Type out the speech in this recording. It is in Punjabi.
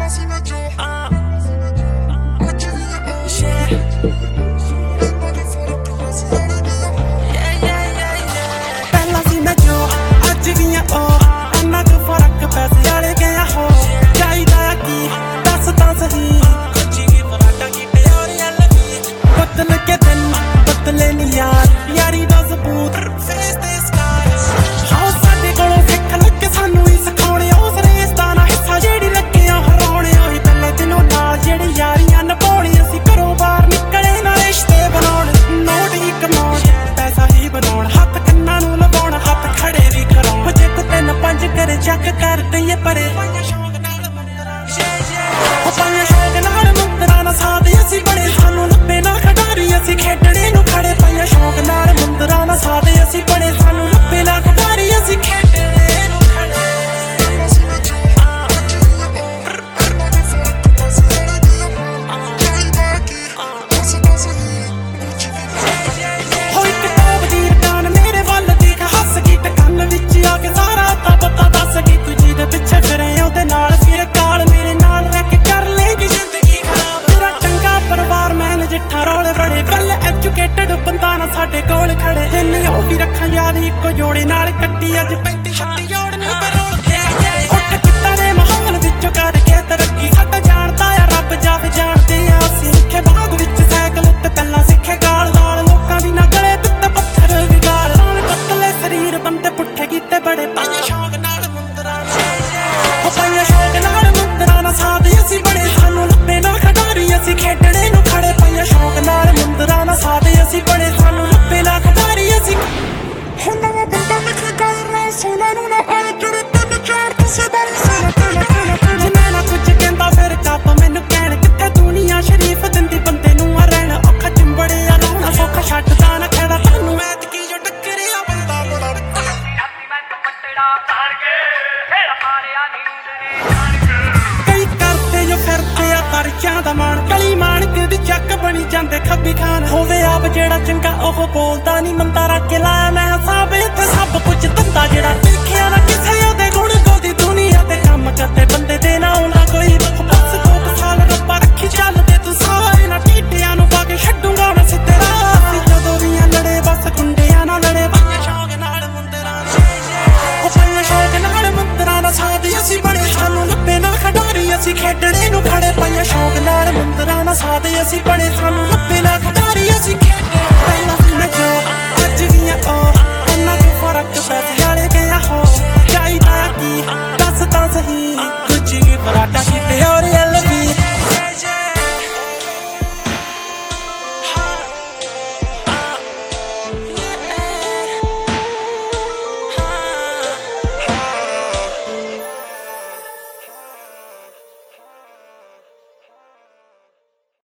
ਚੱਕ ਕਰ ਦਈਏ ਪਰੇ ਪਾਇਆ ਸ਼ੌਕ ਨਾਲ ਮੁੰਦਰਾਂ ਨਾਲ ਸਾਦੇ ਅਸੀਂ ਬੜੇ ਸਾਨੂੰ ਲੱਭੇ ਨਾ ਖਿਡਾਰੀ ਅਸੀਂ ਖੇਡਣੇ ਨੂੰ ਖੜੇ ਪਾਇਆ ਸ਼ੌਕ ਨਾਲ ਮੁੰਦਰਾਂ ਨਾਲ ਸਾਦੇ ਅਸੀਂ ਬੜੇ ਸਾਨੂੰ ਲੱਭੇ ਨਾ ਖਿਡਾਰੀ ਅਸੀਂ ਖੇਡਣੇ ਨੂੰ ਖੜੇ ਹੋਈ ਕਿਤਾਬ ਦੀ ਰਟਾਨ ਮੇਰੇ ਵੱਲ ਦੇਖ ਹੱਸ ਗਈ ਟਕਨ ਵਿੱਚ ਆ ਕੇ ਸਾਰਾ ਤਾਂ ਪਤਾ ਦੱਸ ਗਈ ਤੂੰ ਜਿਹਦੇ ਪਿੱਛੇ ਫਿਰੇ ਉਹਦੇ ਨਾਲ ਫਿਰ ਕਾਲ ਮੇਰੇ ਨਾਲ ਰਹਿ ਕੇ ਕਰ ਲੇਗੀ ਜ਼ਿੰਦਗੀ ਖਰਾਬ ਤੇਰਾ ਚੰਗਾ ਪਰਿਵਾਰ ਮੈਂ ਨਜਿੱਠਾ ਰੋਲੇ ਬੜੇ ਵੈਲ ਐਜੂਕੇਟਡ ਬੰਦਾ ਨਾ ਸਾਡੇ ਕੋਲ ਖੜੇ ਦਿਨ ਉਹ ਵੀ ਰੱਖਾਂ ਯਾਦ ਇੱਕੋ ਜੋੜੇ ਨਾਲ ਕੱਟੀ ਅੱਜ 35-36 ਜੋੜ ਨੂੰ ਬਰੋਲ ਉੱਠ ਕਿੱਤਾ ਦੇ ਮਾਹੌਲ ਵਿੱਚੋਂ ਕਰਕੇ ਤਰੱਕੀ ਸਾਡਾ ਜਾਣਦਾ ਆ ਰੱਬ ਜਾਵੇ ਜਾਣਦੇ ਆ ਅਸੀਂ ਸਿੱਖੇ ਬਾਗ ਵਿੱਚ ਸਾਈਕਲ ਉੱਤੇ ਪਹਿਲਾਂ ਸਿੱਖੇ ਗਾਲ ਨਾਲ ਲੋਕਾਂ ਦੀ ਨਾ ਗਲੇ ਪਿੱਤ ਪੱਥਰ ਵੀ ਗਾਲ ਨਾਲ ਪਤਲੇ ਸਰੀਰ ਬੰਦੇ ਪੁੱਠੇ ਕੀਤੇ ਬੜੇ ਪਾਇਆ ਸ਼ੌਕ ਨਾਲ ਮੁੰਦਰਾਂ ਪਾਇਆ ਸ਼ੌਕ ਨਾਲ ਮੁੰਦਰਾਂ ਨਾਲ ਸਾਦੇ ਅਸੀਂ ਬੜੇ ਸਾਨੂੰ ਲੱਭੇ ਨਾ ਖਿਡਾਰੀ ਅਸੀਂ ਖੇਡਣੇ ਨੂੰ ਖੜੇ ਪਾਇਆ ਸ਼ੌਕ ਨਾਲ ਮੁੰਦਰਾਂ ਨਾਲ ਸਾਦੇ ਅਸੀਂ ਬੜੇ ਸਾਨੂੰ ਲੱਭੇ ਨਾ ਖਿਡਾਰੀ ਅਸੀਂ ਹੁਣ ਨਵਾਂ ਬੰਦਾ ਲਿਖ ਗਾਇ ਸੋਨਾ ਨੂੰ ਨਾ ਆਏ ਜਿਹੜੇ ਤਿੰਨ ਚਾਰ ਕਿਸੇ ਦਾ ਜੇ ਮੈਂ ਨਾ ਕੁਝ ਕਹਿੰਦਾ ਫਿਰ ਕੱਪ ਮੈਨੂੰ ਕਹਿਣ ਕਿੱਥੇ ਦੁਨੀਆ ਸ਼ਰੀਫ ਦਿੰਦੀ ਬੰਦੇ ਨੂੰ ਆ ਰਹਿਣ ਔਖਾ ਚਿੰਬੜੇ ਆ ਲਾਉਣਾ ਸੌਖਾ ਛੱਡਦਾ ਨਾ ਖੜਾ ਤੁਹਾਨੂੰ ਐਤਕੀ ਜੋ ਟੱਕਰਿਆ ਬੰਦਾ ਬੜਾ ਕਈ ਕਰਦੇ ਜੋ ਫਿਰਦੇ ਆ ਪਰਚਿਆਂ ਦਾ ਮਾਣ ਕਲੀ ਮਾਣਕ ਦੀ ਚੱਕ ਬਣੀ ਜਾਂਦੇ ਖੱਬੀ ਖਾਨ ਹੋਵੇ ਆਪ ਜਿਹੜਾ ਚੰਗਾ ਉਹ ਬੋਲਦਾ ਨਹੀਂ ਮੰਦਾ ਰੱਖ ਕੇ ਲਾਇਆ ਮੈਂ ਹਿਸਾਬ ਇੱਥੇ ਸਭ ਕੁਝ ਧੰਦਾ ਜਿਹੜਾ ਦੇਖਿਆ ਨਾ ਕਿਸੇ ਉਹਦੇ ਗੁਣ ਗੋਦੀ ਦੁਨੀਆ ਤੇ ਕੰਮ ਕਰਦੇ ਬੰਦੇ ਦੇ ਨਾ ਆਉਂਦਾ ਕੋਈ ਬਸ 2 ਸਾਲ ਰੱਬਾ ਰੱਖੀ ਚੱਲਦੇ ਤੂੰ ਸਾਰੇ ਨਾ ਟੀਟਿਆਂ ਨੂੰ ਪਾ ਕੇ ਛੱਡੂਗਾ ਮੈਂ ਸਿੱਧੇ ਰਾਹ ਜਦੋਂ ਵੀ ਲੜੇ ਬਸ ਗੁੰਡਿਆਂ ਨਾਲ ਲੜੇ ਪਾਇਆ ਸ਼ੌਕ ਨਾਲ ਮੁੰਦਰਾਂ ਉਹ ਪਾਇਆ ਸ਼ੌਕ ਨਾਲ ਮੁੰਦਰਾਂ ਨਾਲ ਸਾਦੇ ਅਸੀਂ ਬੜੇ ਸਾਨੂੰ ਲੱਭੇ ਨਾ ਖਿਡਾਰੀ ਅਸੀਂ ਖੇਡਣੇ ਨੂੰ ਖੜੇ ਪਾਇਆ ਸ਼ੌਕ ਨਾਲ ਮੁੰਦਰਾਂ ਨਾਲ ਸਾਦੇ ਅਸੀਂ ਬੜੇ ਸਾਨੂੰ